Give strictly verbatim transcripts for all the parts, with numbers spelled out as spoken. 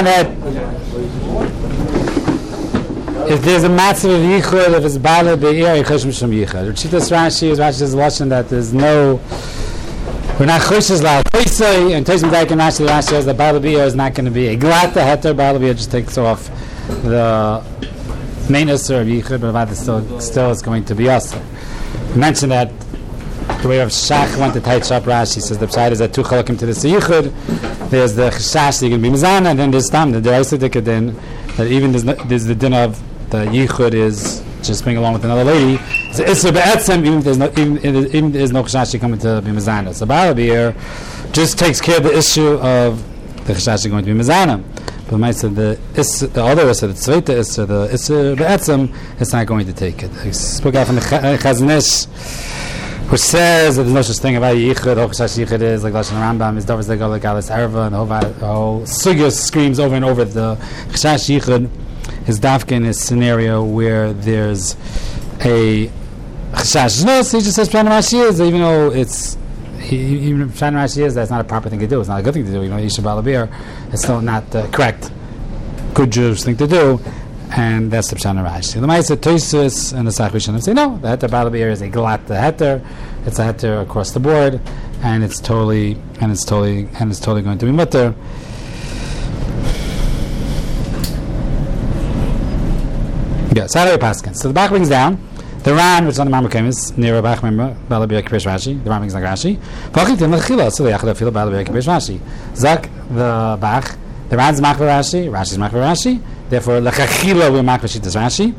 that if there's a massive of yichud, if it's bala be'ir, yichud shum yichud. Richitas Rashi is Rashi's lesson that there's no, we're not choshes la toisoi, and toisim daik and Rashi, Rashi says that bala be'ir is not going to be a glata heter, bala be'ir just takes off the main isser of yichud, but about still, still is going to be usher. We mentioned that the way of Shach went to tight up Rashi says the pshat is that two chalakim to the yichud. There's the chashash that you can be mizana, and then there's tam the deraisa dikadin that even there's, no, there's the din of the yichud is just being along with another lady. So isser be'etzem even if there's no even, even if there's no chashash coming to be mizana. So bala be'ir just takes care of the issue of the chashash going to be mizana. But the said the is the other isser, the tzveita isser, the isser be'etzem, it's not going to take it. I spoke out from the Chazon Ish, which says that there's no such thing about yichud. The chashash yichud is like Lashon Rambam is dovers legal like galas erva, and the whole, the whole sugya screams over and over the chashash yichud is dafka in a scenario where there's a chashash. No, so he just says Pshat Rashi is, even though it's he, even if Pshat Rashi is, that's not a proper thing to do. It's not a good thing to do. You know, Yisha Balabir, it's still not uh, correct, good Jewish thing to do. And that's the Pshat Rashi. The Ma'aseh Tosus and the Sachrishanim say no. The heter balabir is a glat the heter. It's a heter across the board, and it's totally and it's totally and it's totally going to be mutter. Yeah, Saturday Paskin. So the back brings down the Ran, which is on the Marmar Kemis near Bach member balabir kipesh Rashi. The Ran brings like Rashi. Vachitim lechila, so they achla feel balabir kipesh Rashi. Zak the Bach. The Ran's machver Rashi. Rashi's machver Rashi. Therefore, lechachila we're makar shitas Rashi,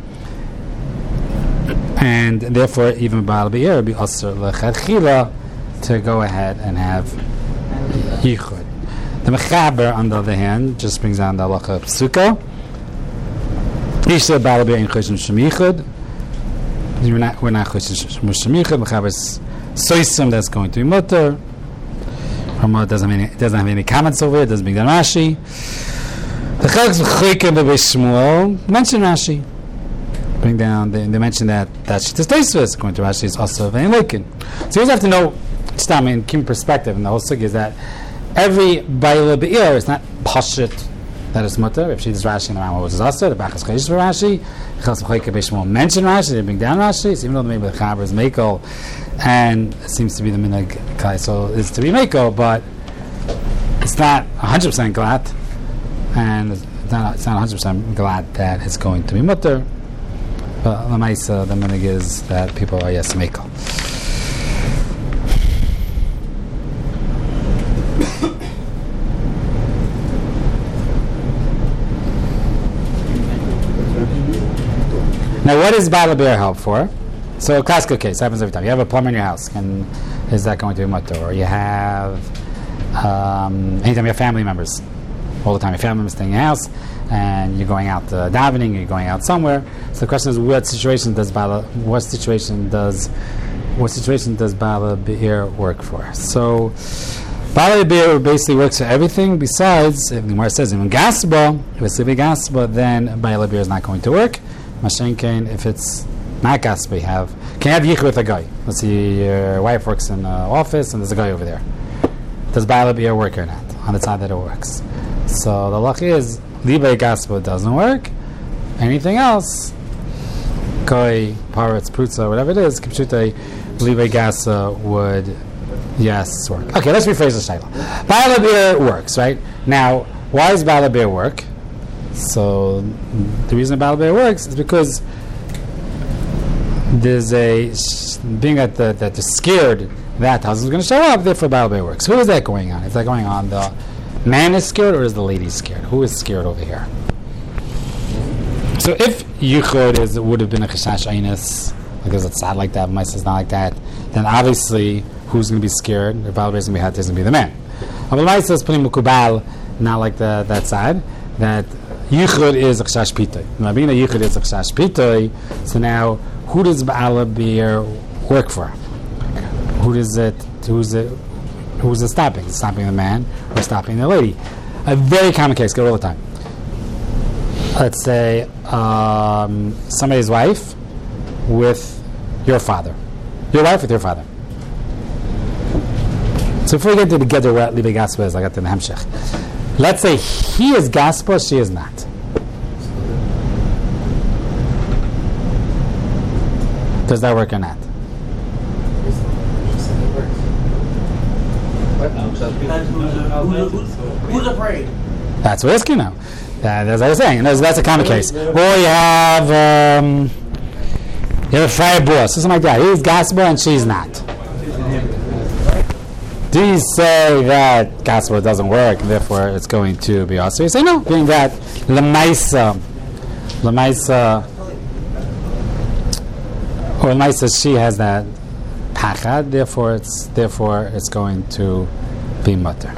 and therefore even ba'al be'ir would be also lechachila to go ahead and have yichud. The mechaber, on the other hand, just brings down the halacha psuka. Isha ba'al be'ir in choshen shem yichud. We're not we're not choshen shem yichud. Mechaber's soisim that's going to be mutter. Ramah doesn't have any doesn't have any comments over it. Doesn't bring down Rashi. The Chalks V'Choykim B'Beis Shmuel mention Rashi. Bring down, they, they mention that that Shittas Tosfos, according to Rashi, is also Vein Leikin. So you always have to know, just I mean, keep in perspective, and the whole sugi is that every Baila Be'ir is not Pashit that is mutter. If she does Rashi in the Rambam, which is also the Bachas Chodesh for Rashi, the Chalks V'Choykim B'Beis Shmuel mention Rashi, they bring down Rashi, so even though maybe the Chaber is Mekel, and it seems to be the Minhag Kaisel is to be Mekel, but it's not one hundred percent glad. And it's not, it's not one hundred percent glad that it's going to be mutter. But Lamaisa, the minig is that people are yes mekel. Now, what is Bala Be'er help for? So, a classical case happens every time. You have a plumber in your house, and is that going to be mutter? Or you have, um, anytime you have family members. All the time, your family members staying in your house, and you're going out to davening, you're going out somewhere. So the question is, what situation does Bala? What situation does? What situation does Bala Be'ir work for? So Bala Be'ir basically works for everything besides. If the Gemara says even gasba, if it's living gasba, then Bala Be'ir is not going to work. Mashenkein, if it's not gasba, you have can you have yichud with a guy? Let's see, your wife works in the office, and there's a guy over there. Does Bala Be'ir work or not? On the side that it works. So the luck is Libay Gaspa doesn't work. Anything else, Koi, Paretz, Prutza, whatever it is, Kipchute, Libay Gasa would yes work. Okay, let's rephrase the shayla. Bala Be'ir works, right? Now, why does Bala Be'ir work? So the reason Bala Be'ir works is because there's a being that the, that they're scared that husband's going to show up, therefore Bala Be'ir works. Who is that going on? Is that going on the man is scared, or is the lady scared? Who is scared over here? So if yichud is it would have been a chashash einus, because it's not like that, mice is not like that, then obviously who's going to be scared? The Baal is going to be had is going to be the man. But mice is putting mukubal not like the, that side. That yichud is a chashash pitoi. Now being a yichud is a chashash pitoi. So now who does Baal Be'ir work for? Who does it? Who's it? Who's it stopping? It's stopping the man or stopping the lady. A very common case, go all the time. Let's say um, somebody's wife with your father. Your wife with your father. So before we get to the Geder Libei Gaspa, I got to the Hemshech. Let's say he is gaspa, she is not. Does that work or not? Who's afraid? That's what we're asking now. That, as I was saying, that's, that's a common case. Or you have um, you have a fire boss, something like that. He's gaspa and she's not. Do you say that gaspa doesn't work and therefore it's going to be also? You say no, being that lemaisa, lemaisa, or lemaisa, she has that pachad, therefore it's therefore it's going to be mutter.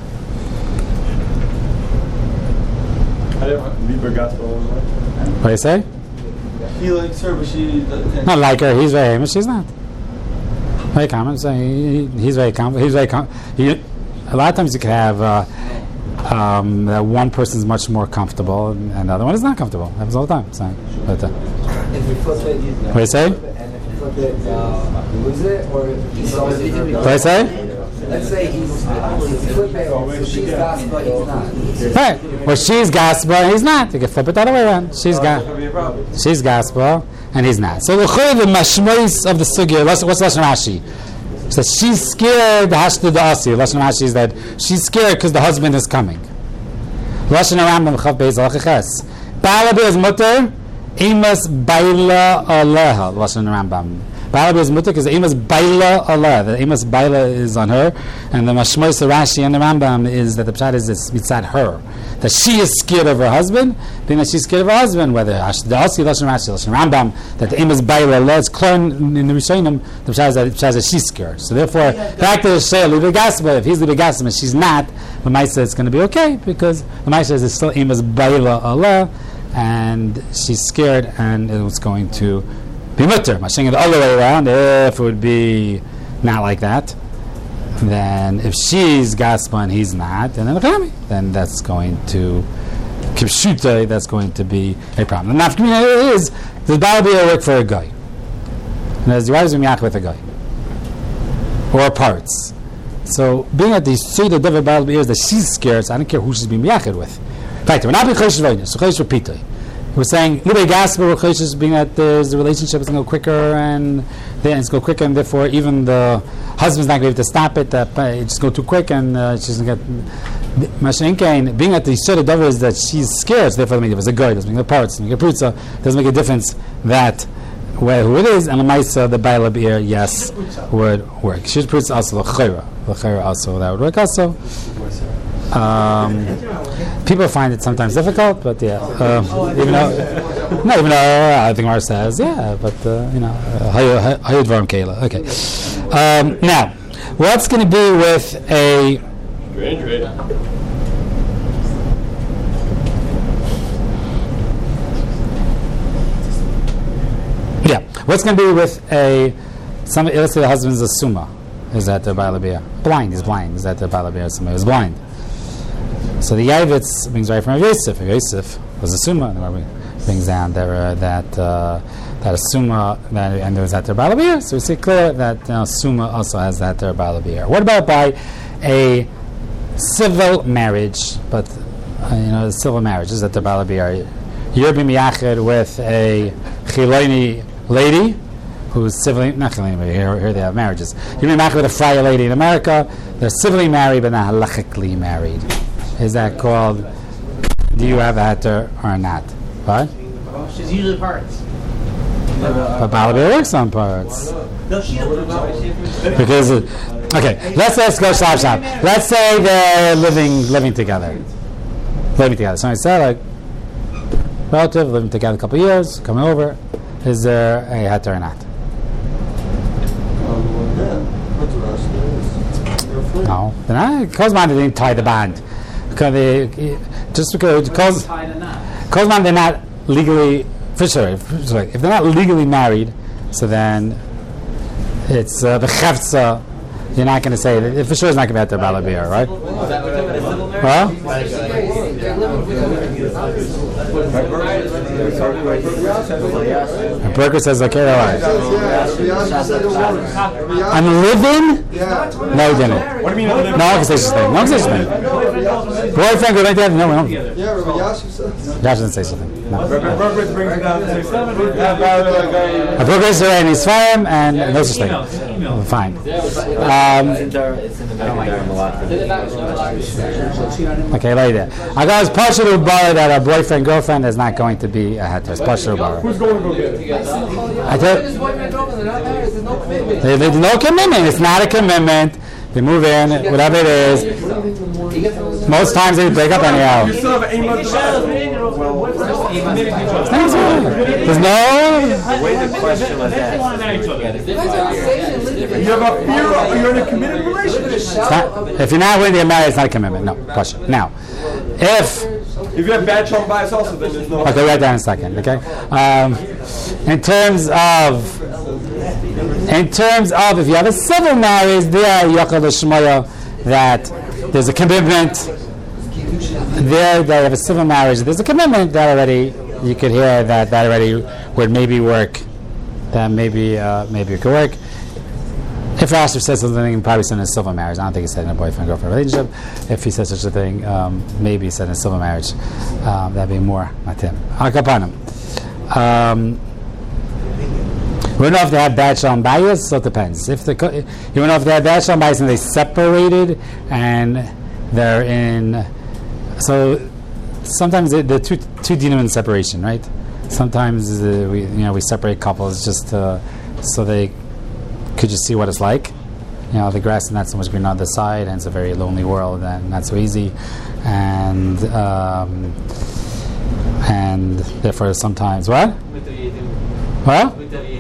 What do you say? He likes her, but she doesn't. Not like her. He's very famous. She's not. Very common. So he, he's very common. He's very com- he, A lot of times you can have uh, um, that one person is much more comfortable and, and the other one is not comfortable. It happens all the time. So, but, uh, If we flip it, what do you say? and if we flip it, uh, lose it, or he's always in her. What do you say? Let's say he's flip it, so she's gas, but he's not. Right. Well, she's gaspa and he's not. You can flip it the other way around. She's ga- She's gaspa and he's not. So the chayv, the mashmois of the sugya. What's Lashon Rashi? So she's scared. Hashdu da'asi. Lashon Rashi is that she's scared because the husband is coming. Lashon Rambam chav beis alachiches. Balabi is mutter. Imas baila aleha. Lashon Rambam. Balabi is mutter because Imas baila aleha. The Imas baila is on her, and the mashmois the Rashi and the Rambam is that the pshat is this mitzad her, that she is scared of her husband, being that she's scared of her husband. Whether the Asi Lashon Rashi, Lashon Rambam, that the Imas baila aleha is clear in the Rishonim, the pshat is that, the pshat is that she's scared. So therefore, back to the Shea Libe Gaspa. If he's Libe Gaspa and she's not, the Maisa it's going to be okay because the Maisa is still Imas baila aleha, and she's scared, and it was going to be mutter. I'm saying it the other way around. If it would be not like that, then if she's gaspa and he's not, and then the then that's going to kipshuta. That's going to be a problem. The nafkamina is does balabia work for a guy? And does the wives miyach with a guy or parts? So being at the suda davar balabia is that she's scared, so I don't care who she's being miyachid with. Right, we're not being chodesh v'oinus. So chodesh v'pitoi. We're saying Libei Gasper, we're chodesh being that there's the relationship is going to go quicker and then it's go quicker, and therefore even the husband's not going to be able to stop it. That uh, it just go too quick, and uh, she's going to get Mashenkein. Being at the Yisod Dover is that she's scared. So therefore, it doesn't make a guy, doesn't make a parts, doesn't make a prutza, doesn't make a difference that where who it is, and the Maisa, the Baila Beer, yes, would work. She's prutza also the Chayra, the Chayra also that would work also. Um, people find it sometimes difficult, but yeah, uh, even though, no, even though uh, I think Mar says, yeah, but uh, you know, Hayud Varm Kayla. Okay. Um, now, what's going to be with a yeah? What's going to be with a some? Let's say the husband's a summa. Is that their balabia? Blind. He's blind. Is that their balabia? Somebody was blind. So the Yavitz brings right from Yosef. Yosef was a summa, and brings down there uh, that uh, that a summa that and there was that their balabia. So we see clear that you know, summa also has that their balabia. What about by a civil marriage? But uh, you know, the civil marriage is that their balabia. You're being miyached with a chiloni lady who's civilly not chiloni, but here, here they have marriages. You're being miyached with a friar lady in America. They're civilly married, but not halachically married. Is that called, do you have a heter or not? What? She's usually parts. But balabia works on parts. No, she doesn't. Because, it, okay, let's, let's go shop shop. Let's say they're living living together. Living together. So I said, like, relative, living together a couple of years, coming over. Is there a heter or not? No. Then I, because man, they didn't tie the band. Because they, just because because because man, they're not legally for sure. If, sorry, if they're not legally married, so then it's uh, the chavtza. You're not going to say that for sure. It's not going to be at their balabia, right? Well, Berker says okay, all right. I'm living? No, he didn't. What do you mean? No, I can say such thing. No, I can say such thing. Boyfriend, go like that? No, no. Yeah, Rabbi Yashu says. Josh doesn't say something. No. Berker brings it down to say seven. A Berker is and he's firm, and no such thing. Fine. Um, okay, like that. I got his partial bar that a boyfriend girlfriend is not going to be a heter. It's partial bar. Who's going to go get it? I thought they, there's no commitment. It's not a commitment. They move in, whatever it is. Most times they break up anyhow. You still have an eight-month There's no. The way the question was asked. You have a fear of, you're in a committed relationship. It's not, if you're not willing to get married, it's not a commitment. No, question. Now, if. If you have bad child bias also, then there's no... Okay, write down in a second, okay? Um, in terms of... In terms of, if you have a civil marriage, there, Yochel Shmoya, that there's a commitment. There, they have a civil marriage. There's a commitment that already, you could hear that that already would maybe work. That maybe, uh, maybe it could work. If Rashi says something, he probably said in a civil marriage. I don't think he said in a boyfriend-girlfriend relationship. If he says such a thing, um, maybe he said in a civil marriage. Um, that'd be more matim. Akapanim. Um, we don't know if they have bad shalom bayis, so it depends. If the you don't know if they have bad shalom bayis and they separated and they're in. So sometimes the, the two two dinim in separation, right? Sometimes uh, we you know we separate couples just uh, so they could just see what it's like. You know, the grass is not so much green on the side, and it's a very lonely world, and not so easy, and um, and therefore sometimes what? What?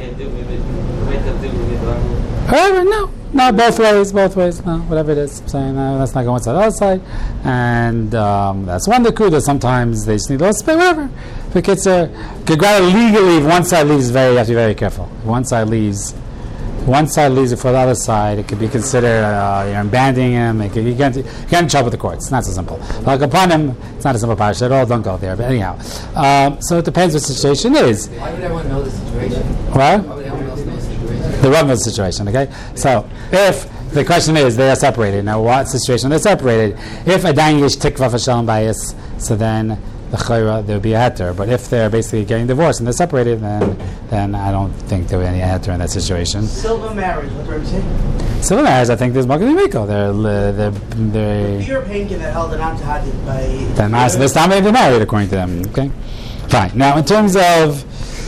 Whatever, no, no, both ways, both ways, no, whatever it is. I'm saying no, let's not go inside the other side, and um, that's one Nakuda. Sometimes they just need a little space, whatever. If the kids are, could grab legally, if one side leaves, very, you have to be very careful. If one side leaves. One side leaves it for the other side. It could be considered uh, you're abandoning him. It could, you, get, you get in trouble with the courts. It's not so simple. Like upon him, it's not a simple parasha at all. Don't go there. But anyhow, um, so it depends what the situation is. Why would everyone know the situation? What? Why would everyone else know the situation? The Rav knows the situation. Okay. So if the question is they are separated, now what situation they're separated? If a dayan yish tikva for shalom bayis, so then the chayra there would be a heter. But if they're basically getting divorced and they're separated, then then I don't think there would be any heter in that situation. Silver marriage, what are you saying? Civil marriage, I think there's Makam Miko. They're they're they're. You're paying that held an antihadid by. Then that's this time they're married according to them. Okay, fine. Now in terms of.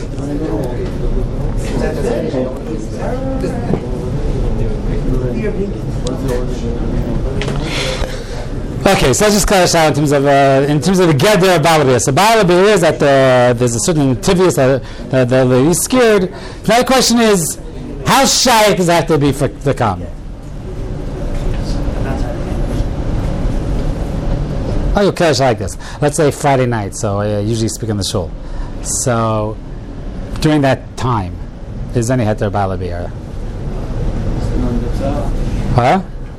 Okay, so let's just clarify in terms of uh, in terms of the gather of balabir. So balabir is that uh, there's a certain tibius that that the lady is scared. Now the question is, how shy does that have to be for the come? Oh, you catch like this. Let's say Friday night. So I uh, usually speak in the shul. So during that time, is any heter balabir? Huh?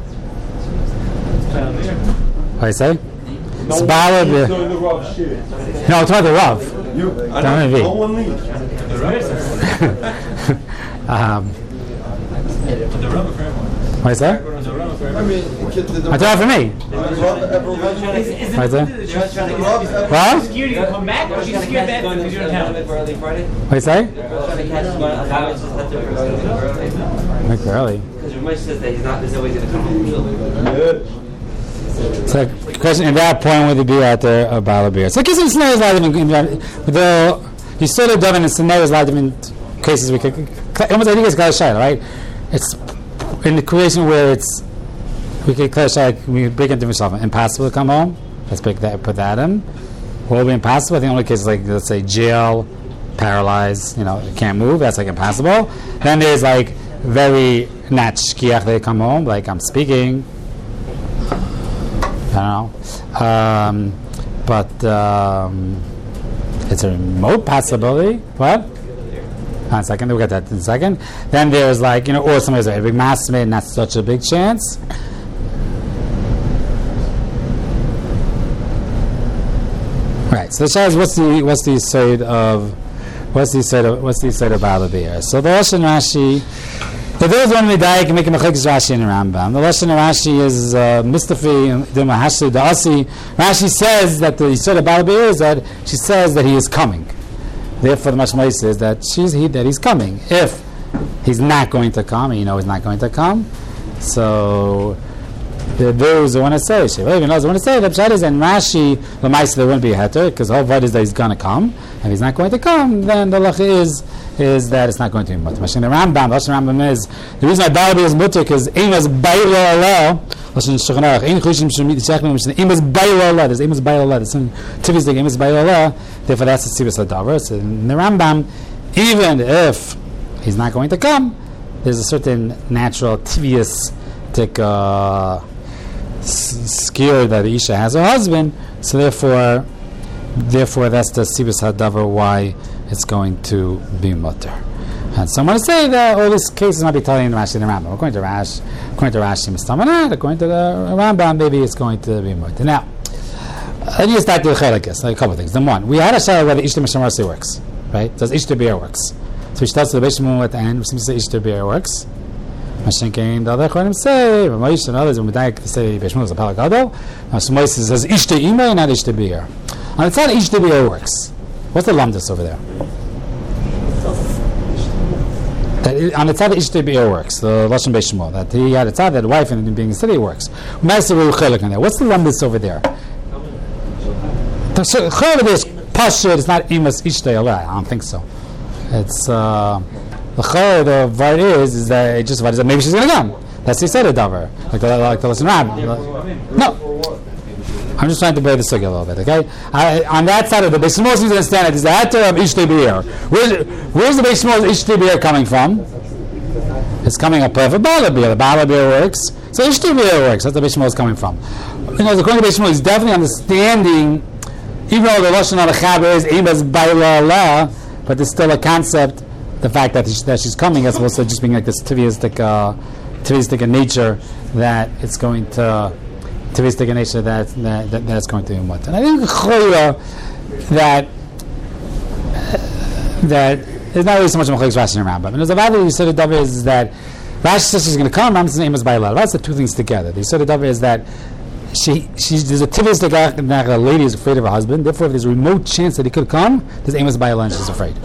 What do you say? It's balabir. No, it's not the Rav. You, I don't don't, no one leaves. um, what is that? I mean, kid, the, the I thought for me. Rav ever What is that? What? Scared you come back, or she's scared that because you're in town? What do you say? Make early. Because Ramesh says that he's not, there's no way he's going to come home. So the question at that point would it be at the uh, balabir? So I guess it's not a lot of different. The you still have done in scenarios a lot of different cases. We could almost I think it's got a shayla, right? It's in the creation where it's we could clarify we break into myself impossible to come home. Let's break that put that in. What will be impossible? I think the only case is like let's say jail, paralyzed, you know, can't move. That's like impossible. Then there's like very not shkiach they come home. Like I'm speaking. I don't know, um, but um, it's a remote possibility. What? On a second, we'll get that in a second. Then there's like, you know, or somebody's a big mass made, not such a big chance. right. So the Shah is what's the what's the side of what's the side of what's the side of Bala Be'er? So the Lashon Rashi. The those one medayik make a mechikis Rashi in the Rambam. The Lashon Rashi is uh, Mistafi the Mahashi the Asi. Rashi says that the Yisod of Bala Be'er is that she says that he is coming. Therefore, the Mashmai says that she's he that he's coming. If he's not going to come, and you know he's not going to come, so the those who want to say, she even knows who want to say the Pshat is and Rashi the Ma'aser there wouldn't be a heter because the whole word is that he's going to come. If he's not going to come, then the lach is is that it's not going to be mutter. Mashing the Rambam, the Rambam is the reason why Bala Be'er is mutter because Emas Bayla Allah. Lashon Shulchan Aruch. Ein Chushim Shemit Shechlim Mishne Emas Bayla Allah. There's Emas Bayla Allah. There's some Tivis Dig Emas Bayla Allah. Therefore, that's the Sivas Ladavar. So in the Rambam, even if he's not going to come, there's a certain natural tivius tic uh, skill that the Isha has her husband. So therefore, therefore that's the Sivas Hadavar why it's going to be mutter. And someone say that all these cases might be telling the Rashi and the Rambam. According to Rash, according to Rashi, Mistamanat, according to the Rambam, maybe it's going to be mutter. Now, let me start with Chelakis, like a couple of things. Number one, we had a shayla whether Ishtar Mishamarsi works, right? Does Ishtar Be'er works? So we start to the Bishmu at the end, we seem to say Ishtar Be'er works. Mashenkein, the other Chonim say, Ramoish and others, when we say Bishmu is a Palagadol, Ramoish says Ishtar Ima, not Ishtar Be'er. On the side, Ishtar Be'er works. What's the lamdas over there? That on the tzad of Ishtar Be'er works, the Lashon Beis Shmuel, that he had a tzad that the wife and being in the city works. What's the lamdas over there? The chayv is pashut. It's not imas Ishtar Allah. I don't think so. It's uh, the chayv. The var is is that it just what is that maybe she's going to come. That's the said davar. Like the like the Lashon Rab. No. I'm just trying to bear the sugi a little bit, okay? I, on that side of the Beis Shmuel seems to understand it is the heter of Ishtar Be'er. Where's, where's the Beis Shmuel's Ishtar Be'er coming from? It's coming up for Bala Be'er. The Bala Be'er works. So Ishtar Be'er works. That's the Beis Shmuel is coming from. You know, according to Beis Shmuel, he's definitely understanding, even though the Lashon of the Chaber is Emas Bayla Allah, but there's still a concept, the fact that, he, that she's coming as opposed to just being like this tivistic, uh, tivistic nature that it's going to... Tivistic nature that, that, that that's going to be mutter. And I think that that there's not really so much of Machlokes Rashi and Rambam. And there's a value you said the davar is that Rashi says she's going to come. Rambam says name is Bayla. That's the two things together. The said the davar is that she she there's a tivistic that a lady is afraid of her husband. Therefore, if there's a remote chance that he could come, there's Amos Bayla and she's afraid.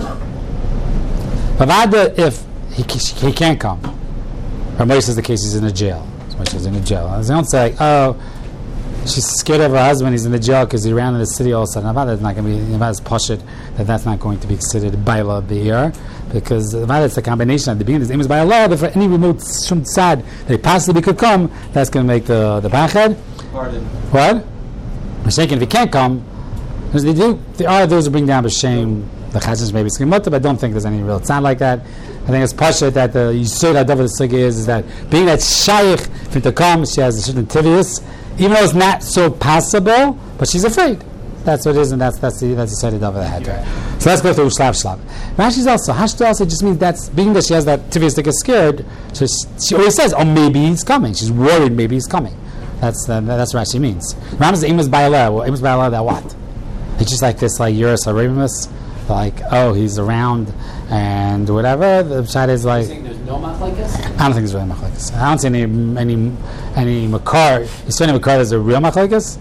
But if he he can't come, Ramesh says the case he's in a jail. She's in a jail. They don't say, oh, she's scared of her husband. He's in the jail because he ran in the city all of a sudden. That's not going to be Nevada's poshut. That that's not going to be considered Baila Be'er because Nevada it's a combination at the beginning. His name is Baila. But for any remote shum tzad that he possibly could come, that's going to make the the bached. Pardon. What? Mashenkin, if he can't come, because they do. There are those who bring down b'shem the chashish maybe skimota, but I don't think there's any real tzad like that. I think it's poshut that the yisod hadavar the sugi is is that being that shaykh for to come, she has a certain tivius. Even though it's not so possible, but she's afraid. That's what it is, and that's that's the that's the side of the head. So let's go through shlav shlav. Rashi's also hashtu also just means that's being that she has that tivius that gets scared. So she, she always says, "Oh, maybe he's coming." She's worried, maybe he's coming. That's uh, that's what Rashi means. Ram's imus ba'aleh. Well, imus ba'aleh that what? It's just like this, like Eurus Arabimus, like oh he's around and whatever. The chat is like. There's no machlekes? I don't think there's really machlekes. I don't see any any any makar. You see any makar there's a real machlekes?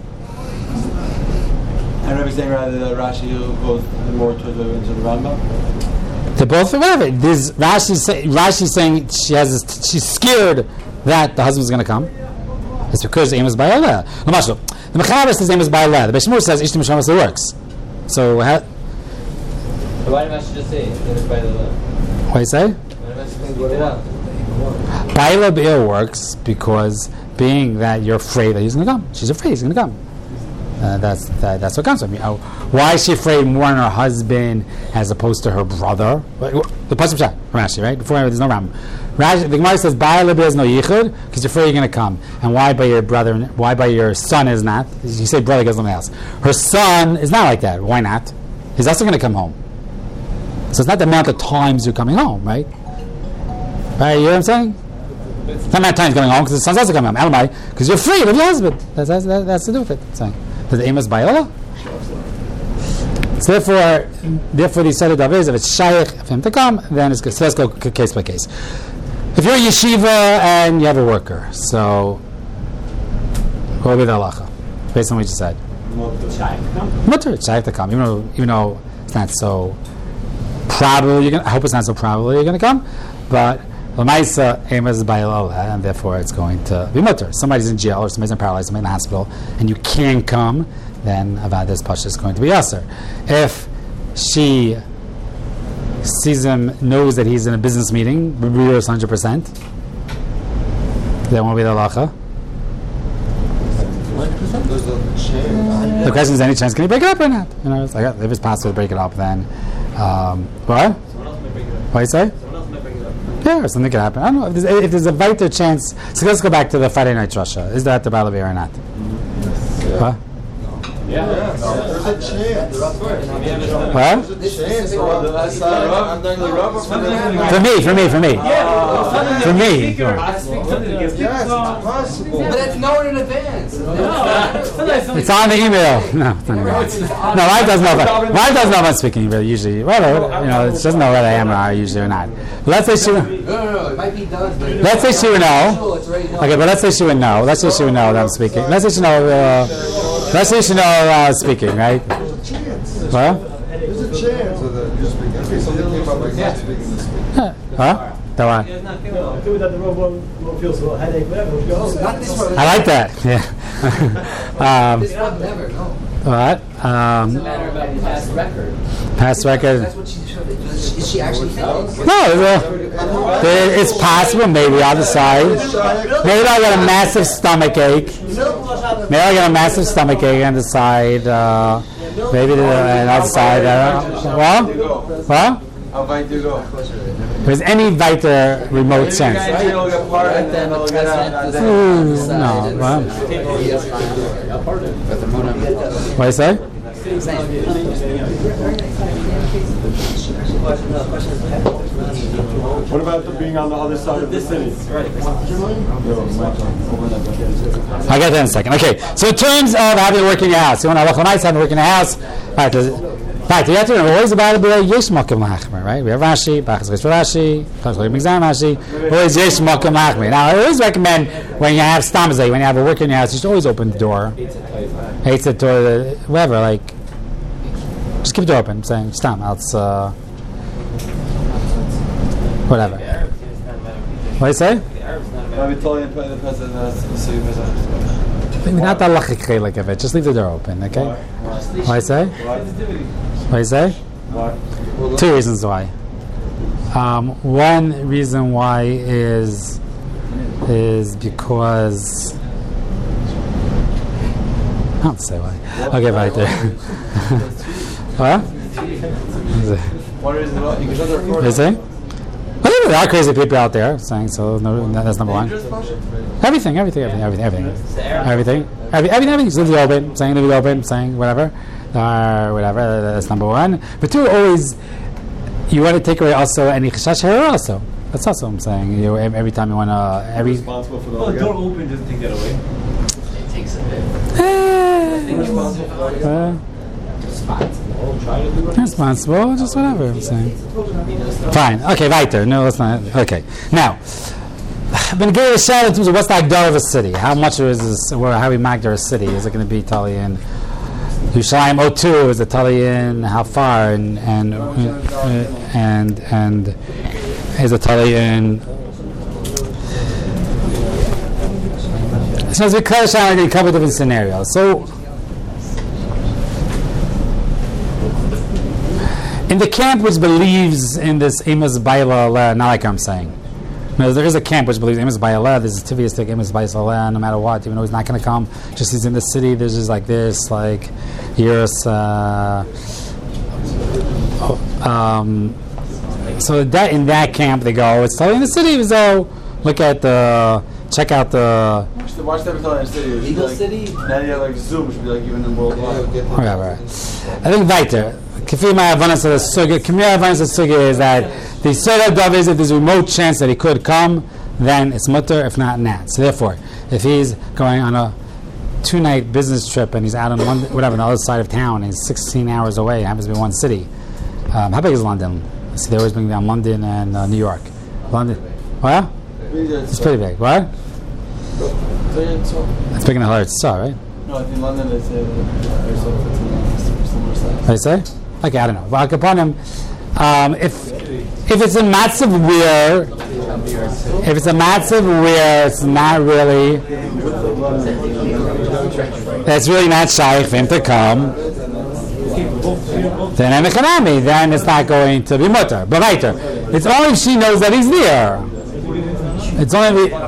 I remember saying rather that Rashi goes more towards the, into the Rambam. They're both whatever. This Rashi say, Rashi's saying she has this, she's scared that the husband's going to come. It's because the aim is by Allah. No matter. The Mechaber says the aim is by Allah. The Beis Shmuel says Ishtar Mishamas works. So how? So why did Rashi just say it is by Allah? What do you say? Why did Rashi speak it out? Baila Be'er works because being that you're afraid that he's going to come. She's afraid he's going to come. Uh, that's that, that's what comes from me. Oh, why is she afraid more on her husband as opposed to her brother? The pasuk shot Rashi, right? Before there's no Ram. Rashi, the Gemara says Baila Be'er is no yichud because you're afraid you're going to come. And why by your brother? Why by your son is not? You say brother goes something else. Her son is not like that. Why not? He's also going to come home. So it's not the amount of times you're coming home, right? Right? You know what I'm saying? It's not the amount of times coming home because the son's also coming home. Elamai, because you're afraid of your husband. That's that's, that's to do with it. Saying. The Amos Bayola? So therefore, therefore the Yisod Dav is, if it's shaykh for him to come, then it's good. So let's go c- case by case. If you're in yeshiva and you have a worker, so what will be the halacha? Based on what you said. Mutter, it's shaykh to come, even though, even though it's not so probable you're going I hope it's not so probable you're going to come, but Lamaisa Amos is by Lola, and therefore it's going to be mutter. Somebody's in jail or somebody's in paralyzed, somebody's in the hospital, and you can't come, then Avada's Pasha is going to be Aser. If she sees him, knows that he's in a business meeting, one hundred percent, then won't be the halacha. There's a chance. The question is, any chance can he break it up or not? You know, it's like, if it's possible to break it up, then um, what? Someone else might break it up. What do you say? Someone else might break it up. Yeah, or something could happen. I don't know if there's, if there's a vital chance. So let's go back to the Friday night Russia. Is that the Balavi or not? Huh? Yeah, there's a chance. What? There's a chance. For me, for me, for me. For me. Yes, it's possible. But that's known in advance. It's on the email. No, it's on the email. No, Ryan doesn't know. About, Ryan doesn't know about speaking email usually. Well, you know, it doesn't know whether I am or not usually or not. But let's say she. No, no, no. It might be done. But Let's say she would know. it's already done. Okay, but let's say she would know. Let's say she would know that I'm speaking. Let's say she know. Uh, let's say she know uh, speaking, right? There's a chance. What? There's a chance of that you're speaking. Okay, something came up like not speaking this week. Huh? That one. It's not feeling well. Do that the road won't, won't feel so headache, whatever. We'll go. Not this one. I like that. Yeah. um, This one never. No. what? Um, Matter about the past record. past record. That's what she should. Is she actually thinking? No, it's, uh, it's possible. Maybe I'll decide. Maybe I'll get a massive stomach ache. Maybe I'll get a massive stomach ache and decide. Uh, maybe the, and I'll decide. Uh, well, well. How about you go? There's any vital remote chance. You'll get part and then we'll get out. Ooh, no. Well, what do you say? What about the being on the other side of the city? I'll get that in a second. Okay, so in terms of having to work in your house, you want to have having to work in your house, right? Right, you have to remember, always about it, yesh makom lachmer, right? We have Rashi, Bachas Chayes for Rashi, Bachas Chayes Migzam Rashi, always yesh makom lachmer. Now, I always recommend when you have stamazay, when you have a worker in your house, you should always open the door. Hates the door, whatever, like, just keep the door open, saying, stam, else, uh, whatever. What do you say? Maybe not the lachik chelik of it, just leave the door open, okay? What do you say? What do you say? Why? Two reasons why. Um, one reason why is is because I don't say why. Okay, right there. What? What is the you can shut the recorder. Is it? Well, there are crazy people out there saying so. No, that's number one. Everything, everything, everything, everything, everything, everything, every, everything, everything. Just leave it open, saying leave it open, saying whatever, or whatever. That's number one. But two, always you want to take away also any chashash hair also. That's also what I'm saying. You every time you want to every. Responsible for the Well, the door open doesn't take that away. It takes a bit. Uh, responsible, just whatever I'm saying. Fine. Okay, weiter. No, let's not. Okay. Now, when give a shout in terms of what's the agdar of a city, how much is this, or how we magdar a city? Is it going to be tali in Yerushalayim O two? Is it tali in how far? And and uh, and and is it tali in? So as we clarify in a couple of different scenarios. So. In the camp which believes in this Amos Baila, not like I'm saying. No, there is a camp which believes Amos Baila, there's a tiviistic Amos Baila, no matter what, even though he's not going to come, just he's in the city, there's just like this, like, here's, uh, um, so that in that camp they go, it's totally in the city, so look at the, check out the, Watch the watch the in the city. It should be Eagle like, City? Now you have like Zoom, should be like even in worldwide. whatever. I think weiter. Kafima Avanas of the Suga, Kamir Avanas of the Suga is that the Soda Dov is if there's a remote chance that he could come, then it's mutter, if not, not. So therefore, if he's going on a two-night business trip and he's out in London, whatever, on the other side of town, and he's sixteen hours away, it happens to be one city. Um, how big is London? Let's see, they always bring down London and uh, New York. London, what? It's pretty big. What? It's big enough to saw, right? No, I think London is uh, similar size. What say? Okay, I don't know. But upon him, um, if if it's a matzav where if it's a matzav where it's not really, that's really not shy for him to come, then in economy, then it's not going to be mutter. But later, it's only if she knows that he's there. It's only if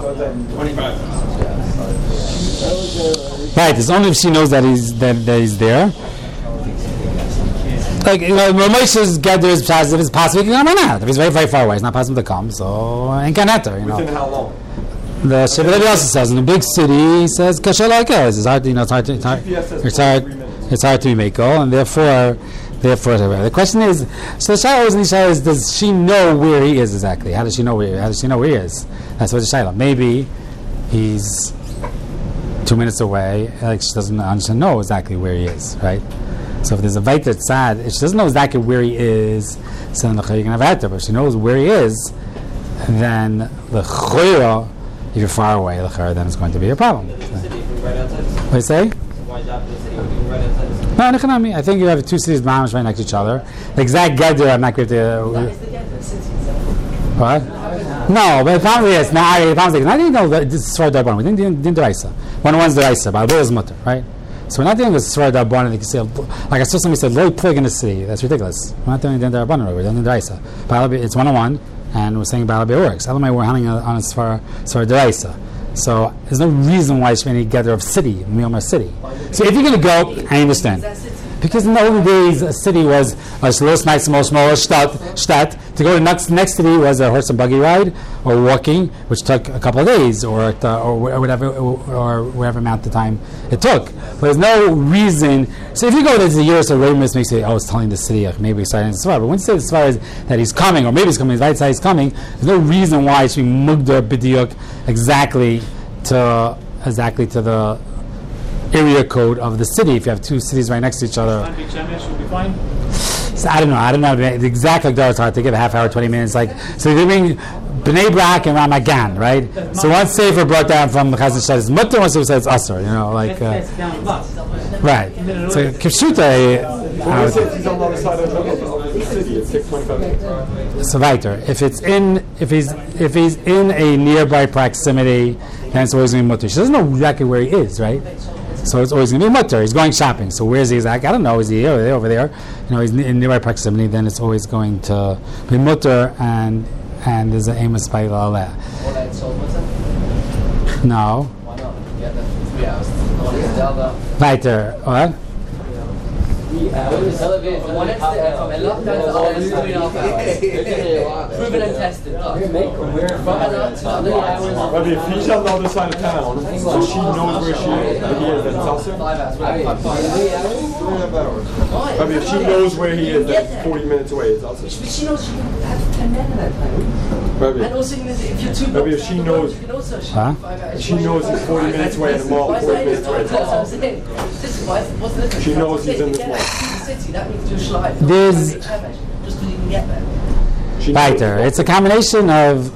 right. It's only if she knows that he's that, that he's there. Like, you know, Moshe's gather is positive, it's possible he can come or not. If he's very, very far away, it's not possible to come, so ain't connector, you know. Within how long? The Shebelevi also says in a big city, he says kasher like us. It's hard, to, you know, it's hard to, it's hard, it's hard, it's hard to be mako, and therefore, therefore, the question is, so the shaila is, the shaila is, does she know where he is exactly? How does she know where? How does she know where he is? That's what the shaila. Maybe he's two minutes away, like she doesn't understand, know exactly where he is, right? So if there's a vayter tzad, if she doesn't know exactly where he is, so then the you can have vayter. But if she knows where he is, then the choyra, if you're far away, the choyra, then it's going to be a problem. What do you say? No, no, I think you have two cities right next to each other. The exact gather, I'm not going to. What? No, but the problem is now. The problem is not even know this is Svar Darban. We didn't do Raisa. One one's the Raisa, but the other is Mutter, right? So we're not doing the Svar Darban, and you can say, like I saw somebody said, "Loy plug in the city." That's ridiculous. We're not doing the Darban, we're doing the Raisa. But it's one on one, and we're saying Balabi works. Elamai we're handling on a Svar Svar Daraisa. So there's no reason why it's any gather of city, Miyomar city. So if you're going to go, I understand. Because in the old days, a city was a shlos nice, small, small shtat. Shtat. To go to the next next city was a horse and buggy ride or walking, which took a couple of days, or at, uh, or whatever, or, or whatever amount of time it took. But there's no reason. So if you go to the years of Ramus, makes you, oh, it's telling the city, like maybe he's starting the Svar. But when you say the Svar is that he's coming, or maybe he's coming, right side he's coming, there's no reason why it's being mugdar b'diuk exactly to exactly to the area code of the city. If you have two cities right next to each other, so I don't know. I don't know the exact like it's hard to give a half hour, twenty minutes. Like so, they're doing Bnei Brak and Ramat Gan, right? So one sefer brought down from the Chazon says mutter, one sefer says asur. You know, like uh, right. So Kipshuta. So weiter. If it's in, if he's if he's in a nearby proximity, then it's always going to be mutter. She doesn't know exactly where he is, right? So it's always going to be mutter. He's going shopping. So where is he exactly? I don't know. Is he here or there, over there? You know, he's in nearby proximity. Then it's always going to be mutter, and and there's an amos by la. No. Why not? Get the three hours. Weiter. What? Proven and tested. Rabbi, if he's on the other side of town, so she knows where she is, where he is, then tell her. Rabbi, if she knows where he is, then forty minutes away, it's also. But she knows she can have ten men at that time. Rabbi, and also, if you're too Rabbi, if she knows, huh? she knows he's forty minutes away in the mall, forty minutes away, it's also. She knows he's in this mall. There's just so you can get there. weiter. It's a combination of.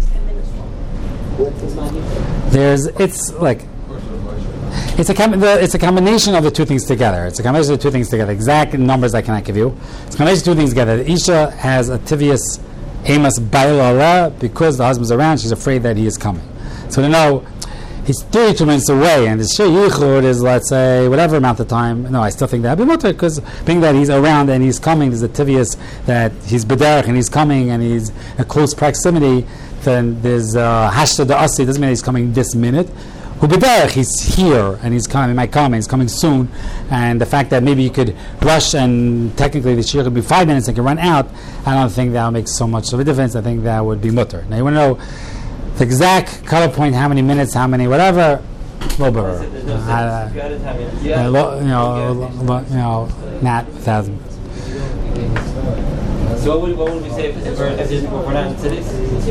There's. It's like. It's a com- the, it's a combination of the two things together. It's a combination of the two things together. Exact numbers I cannot give you. It's a combination of two things together. Isha has a tivius amos bailala because the husband's around. She's afraid that he is coming. So to know. He's thirty-two minutes away, and the Shir Yichud is, let's say, whatever amount of time. No, I still think that. But because being that he's around and he's coming, there's a tivius that he's bederach and he's coming and he's in close proximity, then there's hashta da asi. Doesn't mean he's coming this minute. Who bederach, he's here and he's coming, he might come and he's coming soon. And the fact that maybe you could rush and technically the Shir could be five minutes and can run out, I don't think that would make so much of a difference. I think that would be mutter. Now, you want to know the exact color point, how many minutes, how many, whatever. Low burr. Uh, you know, you know, not a thousand. So what would, what would we say if, if, we're, if, if we're not in cities?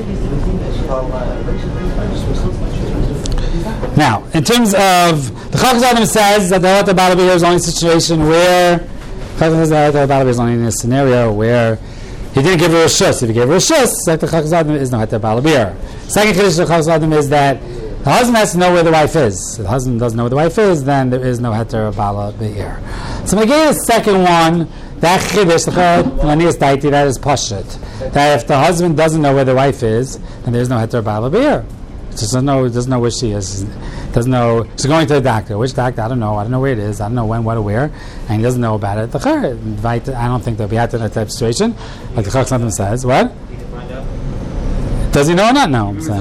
Now, in terms of the Chacham Adam says that the Halata Bala Be'er is only a situation where Chacham says that the Halata Bala Be'er is only in a scenario where he didn't give her a shus. If he gave her a shus, like the Chacham Adam is no Halata Bala Be'er. Second condition of the Chacham Adam is that the husband has to know where the wife is. If the husband doesn't know where the wife is, then there is no Heter Bala Be'er. So I'm going to give you the second one. That chiddush, the Lanias Daiti, that is Pashut. That if the husband doesn't know where the wife is, then there's no Heter Bala Be'er. Just doesn't know, doesn't know where she is. Doesn't know. She's going to the doctor. Which doctor? I don't know. I don't know where it is. I don't know when, what, or where. And he doesn't know about it. The chayr, I don't think there'll be out in that type of situation. Like the Chacham says. What? Does he know or not know? So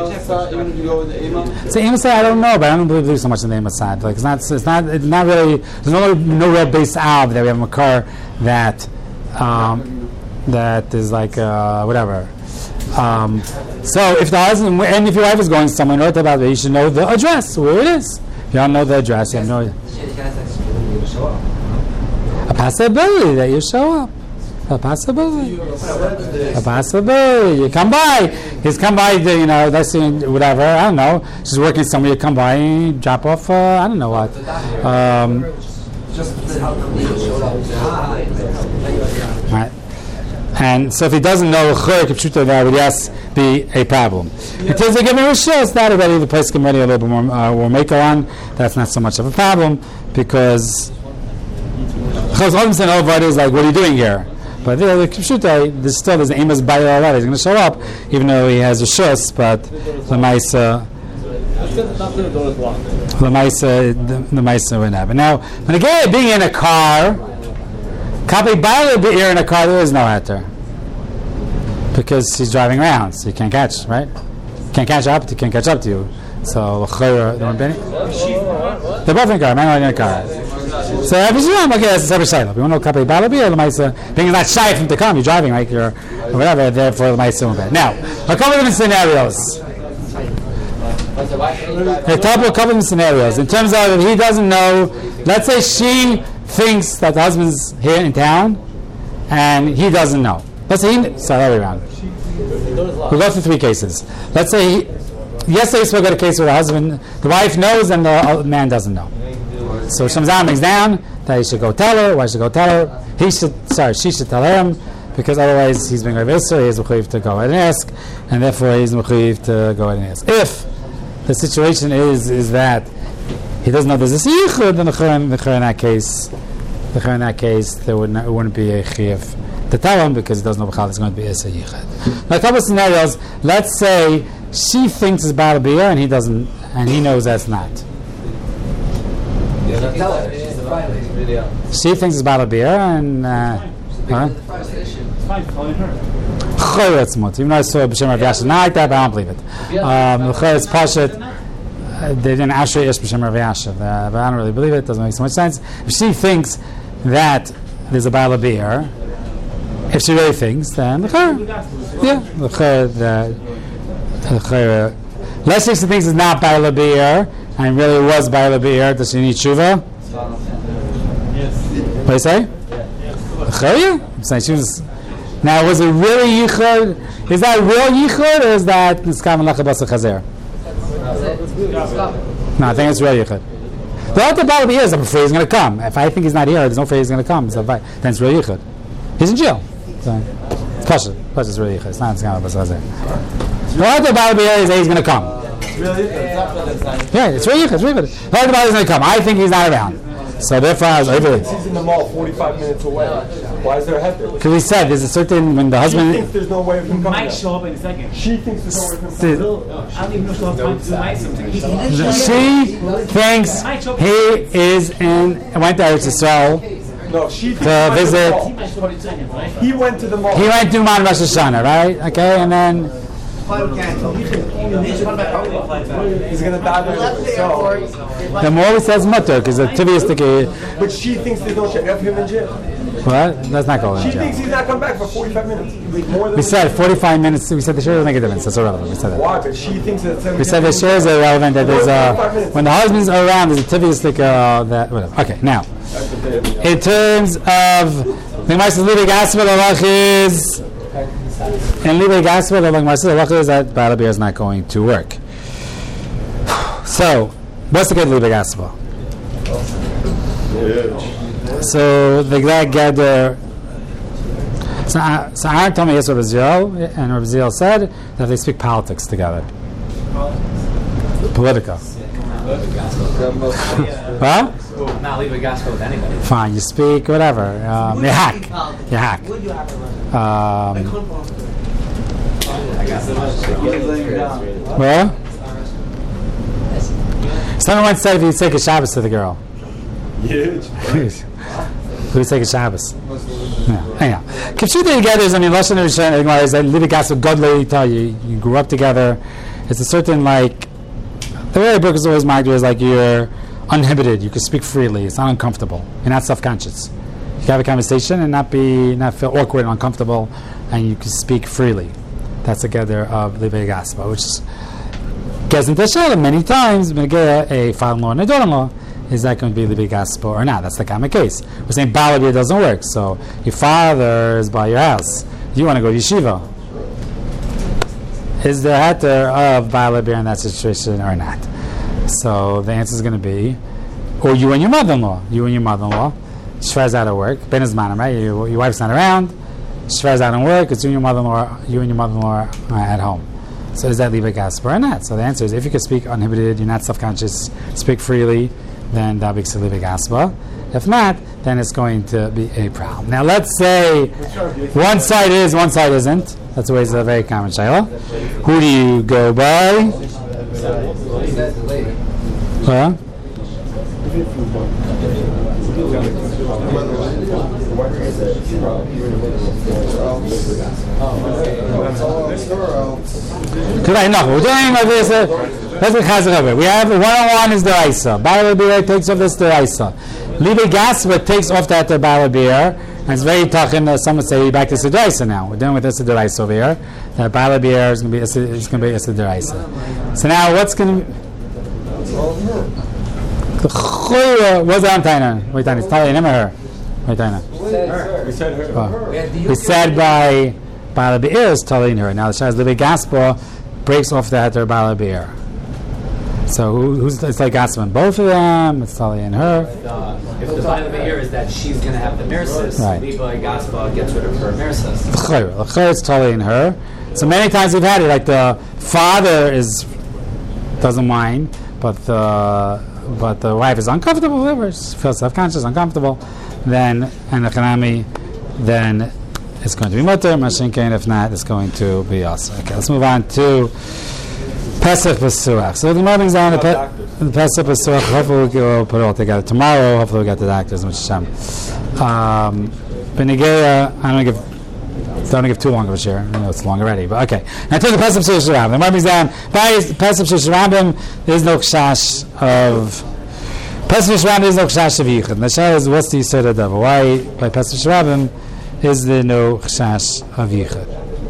Ema say I don't know, but I don't believe so much in the Ema side. Like it's not, it's not, it's not really. There's no, no real base av that we have a car that, um, that is like uh, whatever. Um, so if the husband and if your wife is going somewhere, know about it, you should know the address where it is. If you don't know the address, you have no. A possibility that you show up. A possibility. A possibility. You come by. He's come by. You know, that's whatever. I don't know. She's working somewhere. You come by and drop off. Uh, I don't know what. Um, right. And so if he doesn't know that would yes be a problem. In terms of giving a shus, that already the place can ready a little bit more uh, will make on. That's not so much of a problem because Chazal saying all of is like, what are you doing here? But the Kipshuta, there's still there's an Amos Bayer already. He's going to show up, even though he has a shus, but the Maisa, the Maisa, the Maisa would have. Now, when again being in a car, Kapi Bayer beer in a car, there is no heter because he's driving around, so you can't catch, right? You can't catch up, you can't catch up to you. So they're both in a car, man, in a car. So okay, that's a separate side. We want to know Kapi Bayer beer, the Maisa being not shy from the car, you're driving, right? You're or whatever. Therefore, the Maisa won't be. Now, a couple of different scenarios. A couple of different scenarios in terms of if he doesn't know. Let's say she thinks that the husband's here in town and he doesn't know. Let's say he, sorry, all the way around. We'll go through three cases. Let's say he, yesterday we spoke about a case where the husband, the wife knows and the man doesn't know. So Shamzan brings down that he should go tell her, why should go tell her? He should, sorry, she should tell him because otherwise he's being revisor, he has mechuyev to go ahead and ask, and therefore he's mechuyev to go ahead and ask. If the situation is is that he doesn't know there's a yichud, then the chayr in that case, the chayr in that case, there would not, it wouldn't be a chiyuv to tell him because he doesn't know b'chal it's going to be a yichud. Now, a couple of scenarios. Let's say she thinks it's ba'al b'ir and he doesn't, and he knows that's not. She thinks it's ba'al b'ir and. Uh, huh? Chayr even though I saw b'shem Rav Yasha not like that, but I don't believe it. Um, Chayr is pashat. They didn't actually ish b'shem Rav Yasha, but I don't really believe it. It doesn't make so much sense. If she thinks that there's a ba'al b'ir, if she really thinks, then the chayr, yeah, the chayr, the chayr. Let's say she thinks it's not ba'al b'ir and really was ba'al b'ir. Does she need tshuva? Yes. What do you say? The chayr? I'm saying she was. Now, was it really yichud? Is that real yichud or is that niskam l'cha b'asa chazer? No, I think it's real yichud. The other ba'al b'ir is I'm afraid he's going to come. If I think he's not here, there's no afraid he's going to come. So then it's real yichud. He's in jail. So, Pasha, Pasha is really yichud. It's not niskam l'cha chazer. The other ba'al b'ir is that he's going to come. Yeah, it's real yichud. It's real yichud. The other ba'al is going to come. I think he's not around. So therefore, I was over. He's in the mall, forty-five minutes away. Why is there a head there? Because we said there's a certain when the husband. She thinks there's no way of him coming. Might show up in a second. She thinks there's no way of him coming. I don't even know if she'll have time to do my something. She thinks he is in went to Eretz Yisrael No, she to visit. He went to the mall. He went to Man Rosh Hashanah, right? Okay, and then. He's going to die there. So. The more he says mutter, because the tiviest thing. But she thinks there's no chance of him in jail. What? That's not going She in jail. thinks he's not coming back for forty-five minutes. More than We said forty-five minutes. We said the share doesn't make a difference. That's irrelevant. We said that. Why? But she thinks that. We said the shares are irrelevant. That there's a when the husbands are around, there's a tiviest thing. Uh, that whatever. Okay, now in terms of The Gemara says Libe Gaspa the halach is, and Libe Gaspa the Gemara says the halach is that Baal Beer is not going to work. So, what's the good Libe Gaspa? So the Glag gather. So, uh, so Aaron told me yes, Rabbi Ziel, and Rabbi Ziel said that they speak politics together. Political. Huh? Not leave a gospel with anybody. Fine, you speak whatever. Um, you hack. You hack. Um, well, someone once said if you take a Shabbos to the girl. Who take a Shabbos? Yeah. Anyhow, Kipshuta together is, I mean, Lashon Rishon is that living gas with godly. You you grew up together. It's a certain like. The way the book is always marked is like you're uninhibited. You can speak freely. It's not uncomfortable. You're not self-conscious. You can have a conversation and not be not feel awkward and uncomfortable, and you can speak freely. That's the gather of Livei Gaspa, which is gets into Shaila many times. A father-in-law and a daughter-in-law. Is that going to be Livei Gaspa or not? That's the common case. We're saying Baal Beer doesn't work. So your father is by your house. You want to go to yeshiva. Is there heter of Baal Beer in that situation or not? So the answer is going to be, or you and your mother-in-law. You and your mother-in-law. Shver's out of work. Ben is manam, right? Your, your wife's not around. Shver's out of work. It's you and your mother-in-law. You and your mother-in-law are at home. So is that Livei Gaspa or not? So the answer is, if you can speak uninhibited, you're not self-conscious, speak freely, then that makes it Livei Gaspa. If not, then it's going to be a problem. Now let's say one side is, one side isn't. That's always a very common shayla. Who do you go by? Huh? Because I know we're doing like this. Let's be chazir over. We have one on one is the Isa. Baal Beer takes off this the Isa. Livei Gaspa takes off that the Baal Beer. And it's very tough. And some would say back to Siduraisa now. We're dealing with this Siduraisa over here. That Baal Beer is going to be it's going to be a Siduraisa. So now what's going to be? What's the Antina? Wait, Tanya. It's probably him or her. Wait, Tanya. We said her. Oh. We said by Baal Beer is telling her. Now the Shah is Livei Gaspa breaks off that or Baal Beer. So who, who's it's like Gaspa, both of them. It's Tali and her. Uh, if the Baal Beer is that she's going to have the mirsis, right. Livei Gaspa gets rid of her mirsis. L'chayr is Tali and her. So many times we've had it like the father is doesn't mind, but the but the wife is uncomfortable. Whatever, she feels self-conscious, uncomfortable. Then and the Chanami, then it's going to be mutter. Mashinkein, if not, it's going to be us. Okay, let's move on to Pesach Pesuach. So the morning's on the, pe- the Pesach Pesuach. Hopefully we'll put it all together tomorrow. Hopefully we'll get the doctors. Um, Benigera, I don't give. Don't give too long of a share. I know it's long already, but okay. Now to the Pesach Pesuach Rabim. The morning's down. By Pesach Pesuach Rabim, there is no kshash of. Pesach Pesuach Rabim is no kshash of yichud. The share is what's the yisod of devil? Why by Pesach Pesuach Rabim is there no kshash of yichud?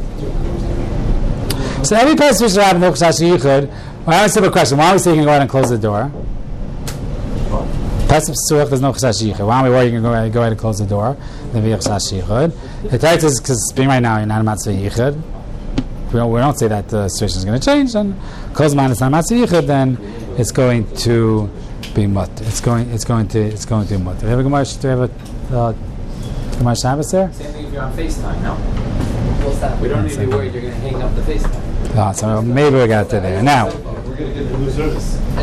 So every Pesach Pesuach Rabim no kshash of yichud. Well, I have a simple question. Why are we saying you can go ahead and close the door? Pesach Pesuach, there's no chashash yichud. Why are we worried you can go ahead, go ahead and close the door? Then be a chashash yichud. The text is because being right now you're not a matzah yichud. We don't, we don't say that the situation is going to change. And close man is not matzah yichud. Then it's going to be mut. It's going. It's going to. It's going to be mut. Do we have a gemara? Do we have a uh, gemara Shabbos there? Same thing if you're on FaceTime. No. What's that? We don't need to be worried you're going to hang up the FaceTime. Oh, so maybe we got to there now. In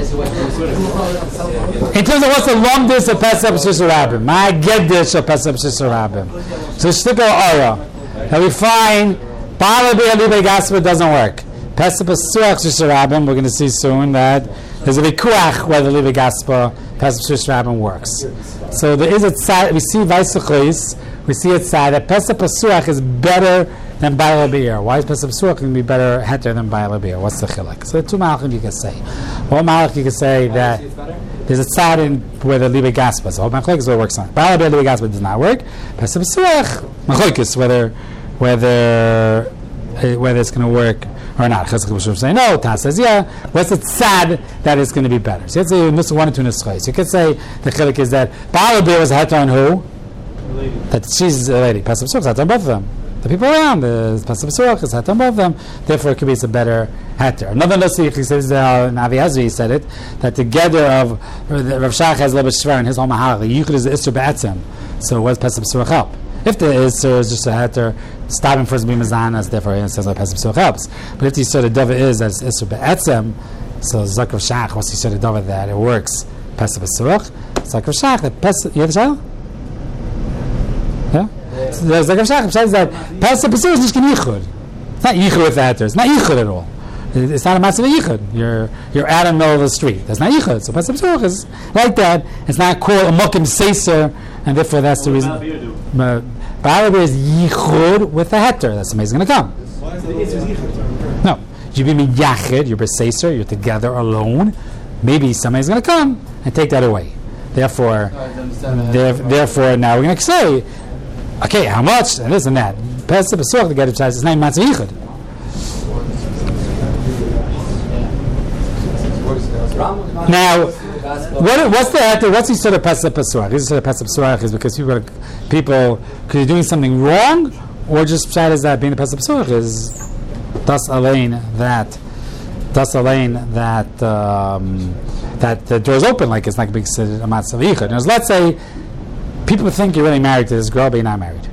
terms of what's the longest of Pesach Pesuach Rabim, my geddish of Pesach Pesuach Rabim. So shtikol ora, that we find Baal Beer Livei Gaspa doesn't work. Pesach Pesuach Pesuach Rabim, we're going to see soon that there's a vikuach whether Livei Gaspa Pesach Pesuach Rabim works. So there is a tzad, we see Vaisachlis, we see a tzad that Pesach Pesuach is better than Baal Beer. Why is Pesach Pesuach going to be better heter than Baal Beer? What's the chilek? So two malachim you can say. One malach you can say that there's a tzad in where the Livei Gaspa. So malachim is what works on. Baal Beer Livei Gaspa does not work. Pesach Pesuach malachim whether whether uh, whether it's going to work or not. Chazak B'Shuv say no. Taz says yeah. What's the tzad that is going to be better? So you have to say one or two nischos. You could say the chilek is that Baal Beer was heter on who? lady. That she's a lady. Pesach Pesach is on both of them. The people around, the Pesach Pesach is on both of them. Therefore, it could be it's a better heter. Another Nasi, he says uh, in Avi Azri, he said it, that together of Rav Shach has Lebed Shver and his whole Mahal, the Yichud is the Isser Be'etzem. So what does Pesach Pesach help? If the Isser is just a heter, stopping for his Bimazanas, therefore it says that Pesach Pesach helps. But if the Isser Dova is as Isser Be'etzem, so Zak Rav Shach, what's the Isser Dova that it works? Pesach Pesach. Zak Rav Shach, that Pesach, you have the child? Yeah? So there's Zak Rav Shach, says that Pesach Pesach is just Yichud. It's not Yichud with the heter. It's not Yichud at all. It's not a massive yichud. You're you're out in the middle of the street. That's not yichud. So Pesach Pesach is like that. It's not called a mokim seiser, and therefore that's the reason. But Ba'alabir is yichud with a heter. That's amazing going to come. No, you be yachid. You're beseiser. You're together alone. Maybe somebody's going to come and take that away. Therefore, there, therefore now we're going to say, okay, how much and this and that. Pesach Pesach, the guy decides it's not massive yichud. Now, what, what's the heter? What's the sort of Pesach Pesach? This sort of Pesach Pesach is because people, people, because you're doing something wrong, or just pshat is that being the Pesach Pesach is das alain that, das alain that um, that the door is open, like it's not being considered a matzav yichud. Now, let's say people think you're really married to this girl, but you're not married.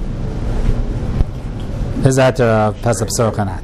Is that uh, Pesach Pesach or not?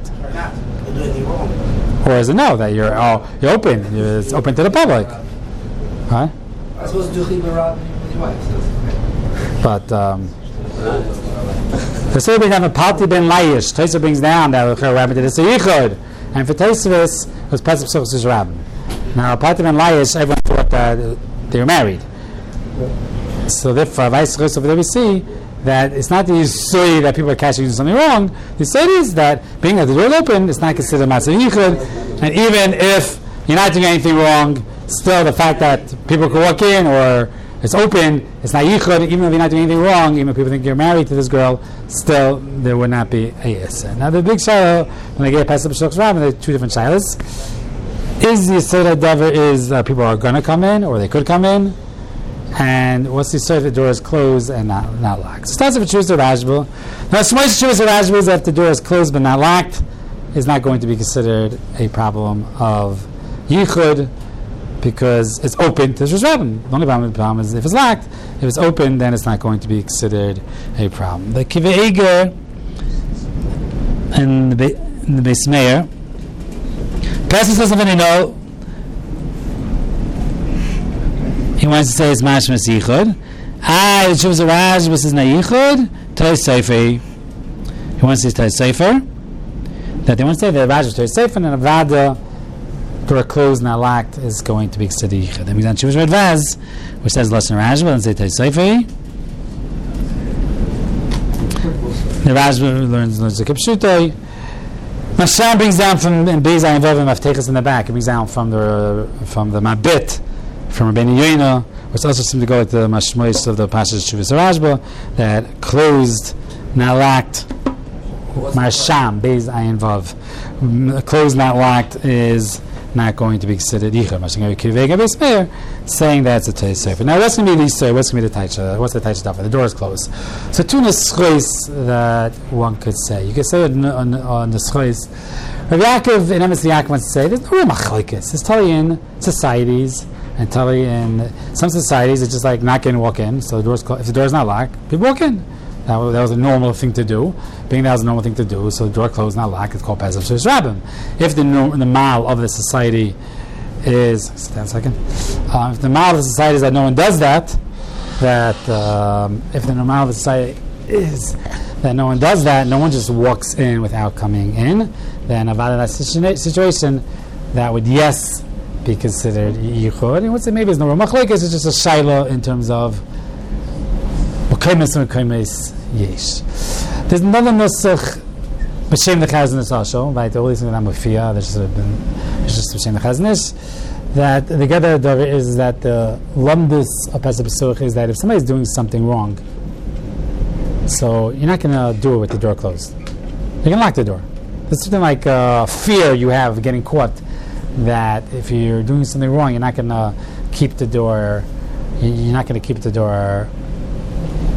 Or is it no, that you're oh, you're open, you're, it's open to the public? Huh? I suppose to do chibur rab with your wife. But um, the Surah have a Palti ben Layish. Taisa brings down that her rabbi did a yichud, and for Taisvis it was Pesach Pesach's rabbi. Now Palti ben Layish, everyone thought that they were married. So therefore, vice versa, over there we see that it's not the Yisui that people are catching something wrong. The Yisui is that being that the door is open, it's not considered Matzah Yichud. And even if you're not doing anything wrong, still the fact that people can walk in or it's open, it's not Yichud. Even if you're not doing anything wrong, even if people think you're married to this girl, still there would not be a Yisui. Now the big Shiloh, when they get Pesach B'Shok's Rav, there are two different Shilohs. Is the Yisui that Dover is uh, people are going to come in or they could come in? And what's the story if the door is closed and not, not locked? So starts with Chuvas of Rashba. Now, Shmoy's Chuvas of Rashba is that if the door is closed but not locked, is not going to be considered a problem of Yichud because it's open to Rosh Rabbin. The only problem is if it's locked. If it's open, then it's not going to be considered a problem. The Kivei Eger and the, the Beis Meir, Pesach doesn't really know. He wants to say it's mashmas yichud. Ah, the Chuvas of Rashba says na yichud. Toy Sefer. He wants to say Toy Sefer. That they want to say that Rashba is Toy Sefer and Avada door closed not locked is going to be considered yichud. Then we done Chuvas Redvaz, which says Lashon Rashba and say Toy Sefer. The Rashba learns the Kipshutay. Masham brings down from in Beis Ayin Vovim Avtechas in the back. It brings down from the from the Mabit. From Rabbeinu Yoina, which also seems to go with the mashmois of the passage Chuvas Rashba, that closed, not locked, marsham, Beis Ayin Vav. Closed, not locked is not going to be considered yichud. Mashing Kivei Beis Meir saying that's a Toy Sefer. Now, what's going to be the Yisrael? What's going to be the Taicha? What's the Taicha Dafa? The door is closed. So, two neschois that one could say. You could say on, on, on neschois. Rav Yaakov in Emes Yaakov wants to say there's no real machlokes. It's totally in societies. And tell you, in some societies, it's just like not getting walk in. So the door's clo- if the door is not locked, people walk in. That was, that was a normal thing to do. Being that was a normal thing to do, so the door closed, not locked, it's called Pesach Shus Rabbim. If the no, the mal of the society is, stand a second. Uh, if the mal of the society is that no one does that, that um, if the normal of the society is that no one does that, no one just walks in without coming in, then about that situation, that would yes. be considered yichud. And what's it? Maybe it's no machlokes. It's just a shaila in terms of mekaymes and mekaymes yesh. There's another nusach b'shem the chazanish also. Right, the only thing that I'm mafia. There's just been it's just b'shem the chazanish. That the gather is that the lumbus of Pesach Pesach is that if somebody's doing something wrong, so you're not going to do it with the door closed. You can lock the door. There's something like uh, fear you have of getting caught. That if you're doing something wrong, you're not going to keep the door. You're not going to keep the door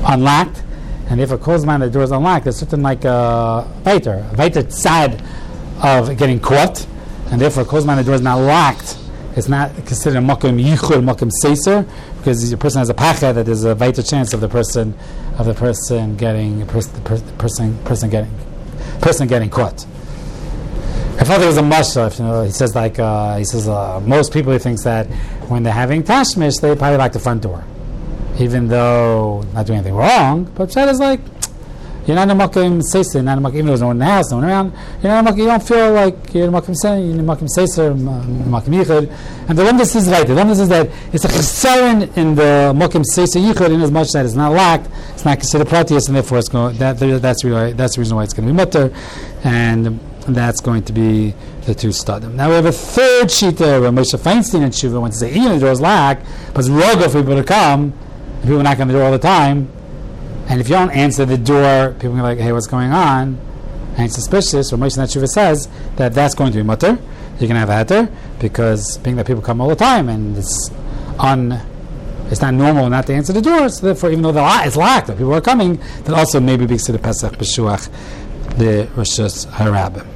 unlocked, and therefore Kozman the door is unlocked. There's certain like uh, weiter, weiter side of getting caught, and therefore Kozman the door is not locked. It's not considered a makom yichud, makom seiser, because the person has a pacha that there's a weiter chance of the person of the person getting pers- the per- person person getting person getting caught. I thought there was a mashal. You know, he says like uh, he says uh, most people he thinks that when they're having tashmish they probably lock the front door, even though not doing anything wrong. But Pshat is like you're not in a makom seiser, not in a makom, even though there's no one in the house, no one around. You're not in a makom, you don't feel like you're in a makom seiser, you're in a makom seiser, makom yichud. And the limdus is right. The limdus is that it's a chesaron in the makom seiser yichud in as much that it's not locked, it's not considered pratius, and therefore it's going. That that's really, that's the reason why it's going to be mutter, and that's going to be the two stadim. Now we have a third shita where Moshe Feinstein and Tshuva went to say, even the door is locked, but it's roga for people to come. People knock on the door all the time. And if you don't answer the door, people are like, hey, what's going on? And it's suspicious. Or Moshe Tshuva says that that's going to be mutter. You're going to have a heter, because being that people come all the time and it's un, it's not normal not to answer the door. So therefore, even though the lo- it's locked, people are coming, that also maybe speaks to the Pesach B'Shuach, the Rosh Harabim.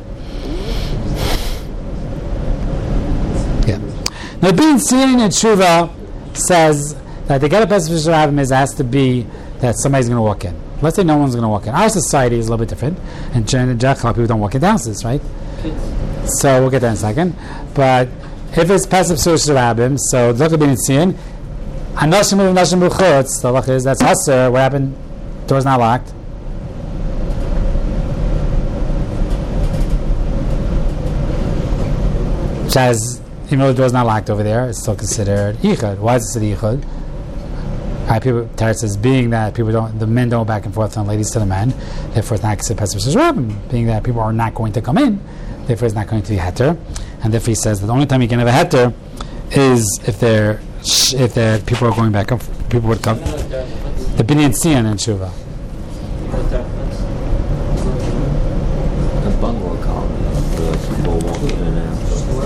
Yeah. Now, being seen in Tshuva says that the get a Pesach B'Shuach Harabim is has to be that somebody's going to walk in. Let's say no one's going to walk in. Our society is a little bit different, and Jen people don't walk in downstairs, right? So we'll get that in a second. But if it's Pesach B'Shuach Harabim, so look at being seen. Anoshim uv Anoshim b'chutz. The halacha is that's haser. What happened? Door's not locked. Which has, even though the door's not locked over there, it's still considered yichud. Why is it yichud? Right, people, Tarot says, being that people don't, the men don't go back and forth from ladies to the men, therefore it's not considered Pesach B'Shuach Harabim. Being that people are not going to come in, therefore it's not going to be heter. And therefore he says that the only time you can have a heter is if they're if the people are going back up, people would come. The binyan siyan and tshuva. A bungalow colony for people walking in and out.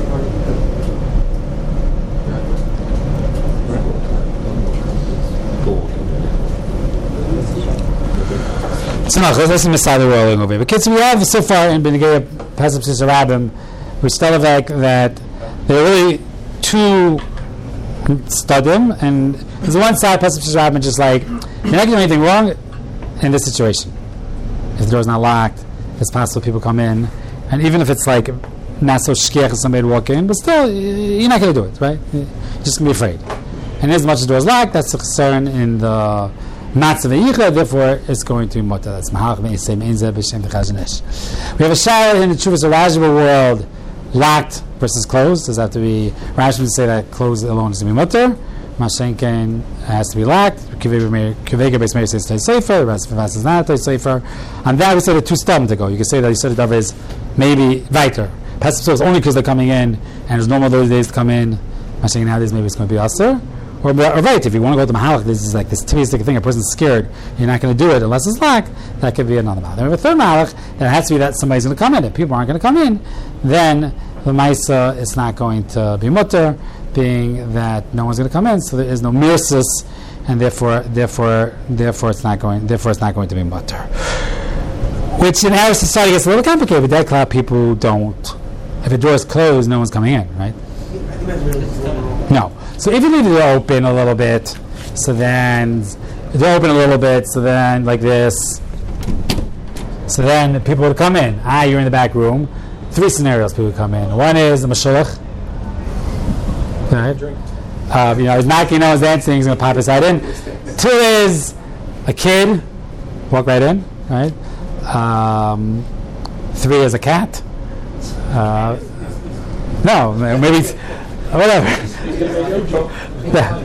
So no, let's see Masada rolling over here. But kids, we have so far in Benegay Pesach B'Shuach Harabim, we still have like that there are really two stadim, and there's one side Pesach B'Shuach Harabim just like you're not doing anything wrong in this situation. If the door's not locked, it's possible people come in, and even if it's like not so shkiach as somebody to walk in, but still you're not going to do it, right? You're just going to be afraid. And as much as the door is locked, that's the concern in the Matzav Yichud, therefore it's going to be Mota. That's Mahalach Me'isei Me'inzeh B'Shem T'Chazanish. We have a shayla in the Chuvas Rajba world, locked versus closed. Does that have to be, Rashi would say that closed alone is to be Mota. Mashenken has to be locked. Kivega Beis Meir says Tay Sefer, the rest of the says not Tay Sefer. On that we said the two stem to go. You can say that you said the Davar is maybe Viter. Pesach is only because they're coming in, and it's normal those days to come in. Mashenken nowadays maybe it's going to be Aser. Or, or right, if you want to go to Mahalach, this is like this typical thing, a person's scared, you're not going to do it unless it's locked, that could be another Mahalach. Then we have a third Mahalach, that has to be that somebody's going to come in. If people aren't going to come in, then the Maisa is not going to be Mutter, being that no one's going to come in, so there is no Mirsus, and therefore, therefore, therefore it's not going, therefore it's not going to be Mutter. Which in our society gets a little complicated, but that cloud people don't. If the door is closed, no one's coming in, right? No. So if you leave the door open a little bit, so then the door open a little bit, so then like this, so then people would come in. Ah, you're in the back room. Three scenarios people would come in. One is the Mashiach. Right? Uh, you know, he's knocking, no one's dancing, he's going to pop his head in. Two is a kid, walk right in, right? Um, three is a cat. Uh, no, maybe it's, whatever. yeah.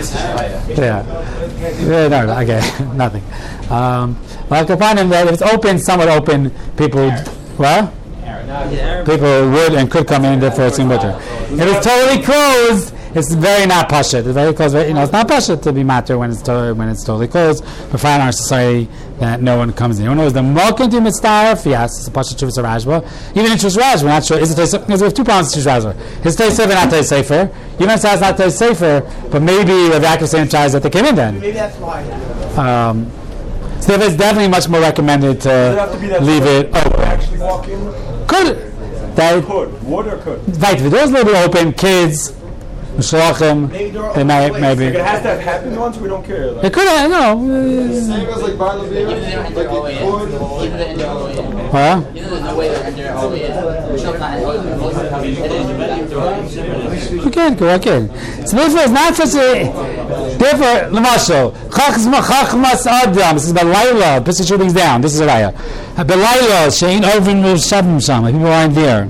yeah. yeah. No, okay, nothing. Um, well, I can find him that if it's open, somewhat open, people, what? People would and could come in, therefore it's in winter. If it's totally closed, it's very not pashut. It's very close. You know, it's not pashut to be matter when it's to, when it's totally closed. We find in our society that no one comes in. Who knows the mokin to mitzvah? Yes, it's a pashut Chuvas Rajba. Even in Chuvas Rajba, we're not sure. Is it because we have two problems in Chuvas Rajba? His Tay Sefer, not Tay Sefer. You might say it's not Tay Sefer, but maybe Rav Yaakov saying tries that they came in then. Maybe that's why. Um, So it's definitely much more recommended to Does it have to be that leave it Could open. actually walk in? Could that Could. Would or could? right? If the door's a little bit open, kids, Mishlochim, they might maybe. Like it has to have happened once. We don't care. Like, It could have no. Same as like by the beer, Even if they don't enter all the way like in. it could. Even if they enter all the way in. Huh? Even though there's no way they're entering all the way in. We're still not You can go back in. So therefore, it's not such a. Therefore, Lamashal, Chachma Chachmas Adam. This is Belayla. Puts the shootings down. This is a raya. Belayla, Shein Ovin Move Shabim Sham. People aren't there.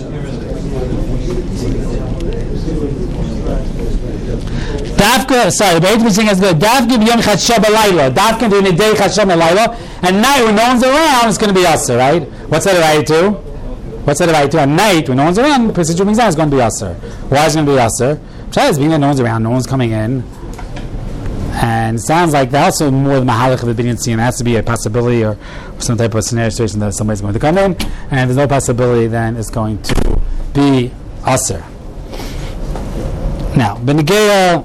Dafka, sorry, the Beit Mishing has good. Dafka b'yom chadshah b'layla. Dafka during the day chadshah b'layla. And night when no one's around, it's going to be Aser, right? What's that right to? What's that right to? At night when no one's around, the person doing is going to be Aser. Why is it going to be Aser? Besides being that no one's around, no one's coming in. And it sounds like that also more than mahalach of the binyan scene. It has to be a possibility or some type of scenario situation that somebody's going to come in. And if there's no possibility, then it's going to be Aser. Now, Benegea.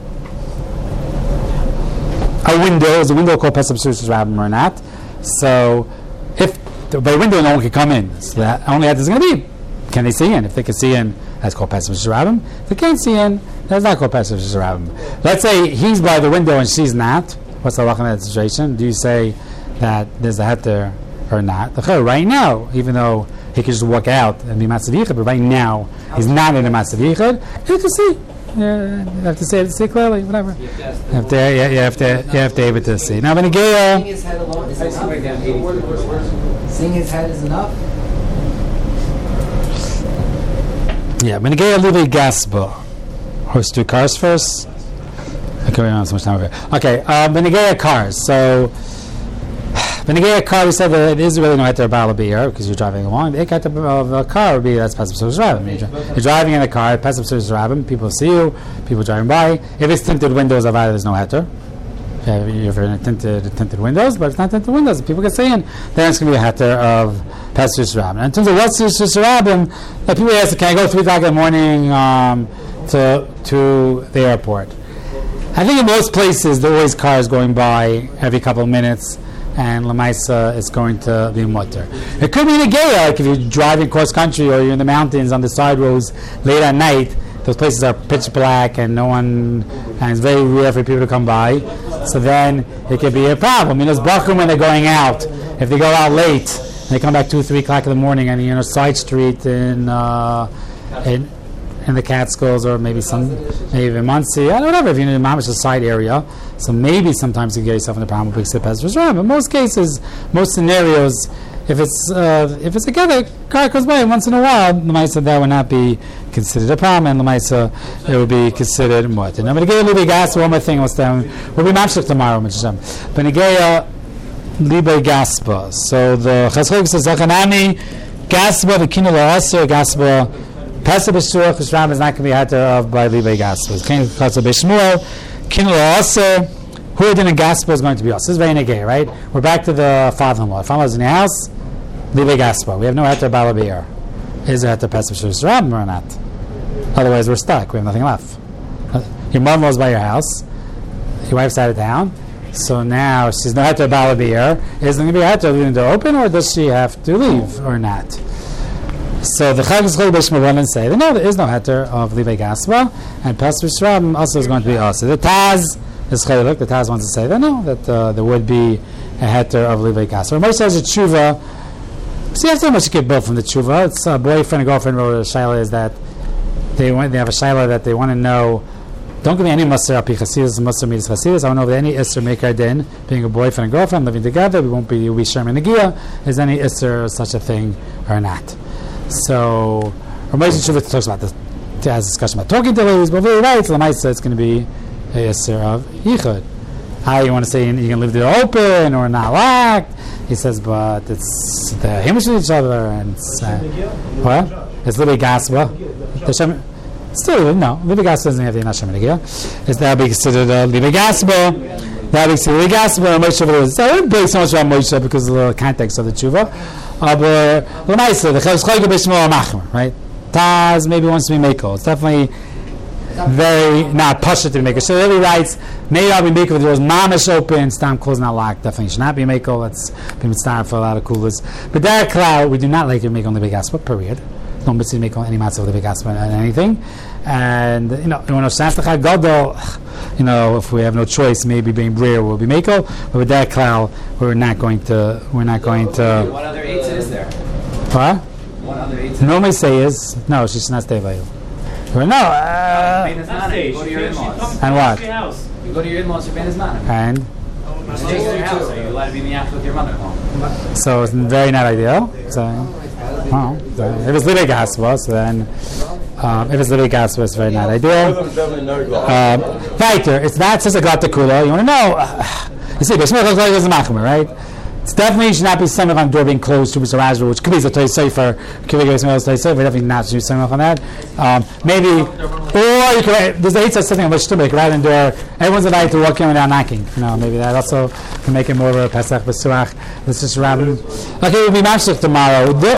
A window is a window called Pesach B'Suris Rabbim or not. So, if the, by window no one can come in, so that only that is going to be. Can they see in? If they can see in, that's called Pesach B'Suris Rabbim. If they can't see in, that's not called Pesach B'Suris Rabbim. Let's say he's by the window and she's not. What's the halacha in that situation? Do you say that there's a heter or not? Right now, even though he could just walk out and be Matzav Yichud, but right now he's not in a Matzav Yichud, you can see. Yeah, you have to say it say clearly, whatever. You have to, yeah, you have to, you have to be able to see. Now, when Seeing his head alone is enough. Seeing his head is enough. yeah, when Geya Livi Gaspa, horse two cars first. Okay, we don't have so much time over here. Okay, um, when Geya cars. So, when Geya car, we said that it is really no heter balabir because you're driving along. The heter of a car would be that's Pesach B'Suris Rabbim. You're driving in a car, Pesach B'Suris Rabbim. People see you, people driving by. If it's tinted windows, Avada, there's no heter. If you're in a tinted, tinted windows, but if it's not tinted windows, people can see in, then it's going to be a heter of Pesach B'Suris Rabbim. And in terms of what's B'Suris Rabbim, like people ask, can I go three o'clock in the morning um, to to the airport? I think in most places there are always cars going by every couple of minutes. And Lamaisa is going to be mutter. It could be in a Geya, like if you're driving cross country or you're in the mountains on the side roads late at night. Those places are pitch black and no one, and it's very rare for people to come by. So then it could be a problem. You know, it's Bakum when they're going out. If they go out late and they come back two, three o'clock in the morning, and you're in a side street in uh, in, in the Catskills or maybe some maybe in Muncie, I don't know, whatever. If you're in a Mamish side area. So maybe sometimes you get yourself in a problem with Pesach B'Suris Rabbim. But most cases, most scenarios, if it's uh, if it's together, car goes by once in a while, the Lamaisa that would not be considered a problem, and the Lamaisa it would be considered what. And I'm going to get a little bit gas. One more thing, we'll stay. We'll be mamshich tomorrow, Mishnah. But Negeya Libe Gaspa. So the Chazchok says Zachanami Gaspa the Kino La'aser Gaspa. Pesach B'Suris Rabbim is not going to be had of by Libe Gaspa. King Chazal B'Shmuel. Kinla also, who did in Gaspa is going to be us. This is very negay, right? We're back to the father-in-law. If father-in-law's in the house, leave a Gaspa. We have no heter balabir. Is there heter Pesach B'Suris Rabbim or not? Otherwise, we're stuck. We have nothing left. Your mother-in-law's by your house. Your wife's out of town. So now she's no heter balabir. Is there going to be a heter leaving the door open, or does she have to leave or not? So the Chag Zchol B'Shmuel and say that no, there is no heter of Livei Gaspa, and Pesach B'Suris Rabbim also is going to be also. The Taz is Chaylik. The Taz wants to say that no, that uh, there would be a heter of Livei Gaspa. Moshe has a tshuva. See, that's how much you get both from the tshuva. It's a boyfriend and girlfriend wrote a shaila is that they want they have a shaila that they want to know. Don't give me any Maser Api Chasidus, Maser Midas Chasidus. I don't know if any Isser Meikar Din, being a boyfriend and girlfriend living together, we won't be we Sherman Nagia. Is any Isser such a thing or not? So, Ramesh Shuvah talks about this, has a discussion about talking to ladies, but very right, Lamaisa, it's going to be a Yisr of Yichud. How you want to say you can leave the door open or not locked? He says, but it's the himish with each other, and it's, uh, what? It's Libby Gaspa. Still, no, Libby Gaspa doesn't have the Nasham Nagia. It's that be considered uh, Libby Gaspa. That be considered Libby Gaspa, and Moshe Shuvah. So I wouldn't break so much about Moshe because of the context of the Tshuva. Aber Lamaisa, the Chav Zchol B'Shmuel Machmer, right? Taz maybe wants to be Mekel. It's definitely very not pushed to be maker. So he writes, maybe I'll be maker with those mamish open, stam closed not locked. Definitely should not be maker. Let's be starting for a lot of coolers. But that cloud, we do not like to make on the big aspa, period. No mitzvah to make on any matzah with the big aspa and anything. And you know, when Oshnastachad Gadol, you know, if we have no choice, maybe being brer will be maker. But with that cloud, we're not going to. We're not going to. What other eights is there? What? What other eights? Normally say is no. She's not stay by you. No. Uh, You go to your in-laws. And what? You go to your in-laws, your ben is man. And You stay in your house, so you allowed to be in the house with your mother-in-law. so it's very not ideal. So, well, so if it's living gaspa, so then um, if it's living gaspa, it's very not ideal. Um, Weiter, it's not just a glatta kula. You want to know? Uh, you see, but looks like it's a machmer, right? It's definitely should not be something on door being closed to Mister Razor, which could be a toy safer. Could be a toy safer. Definitely not do something on that. Um, maybe, or you could. There's a eight something on which to make right in door. Everyone's invited to walk in without knocking. You know, maybe that also can make it more of a Pesach B'Surach. Let's just wrap it. Okay, we'll be mashlich tomorrow.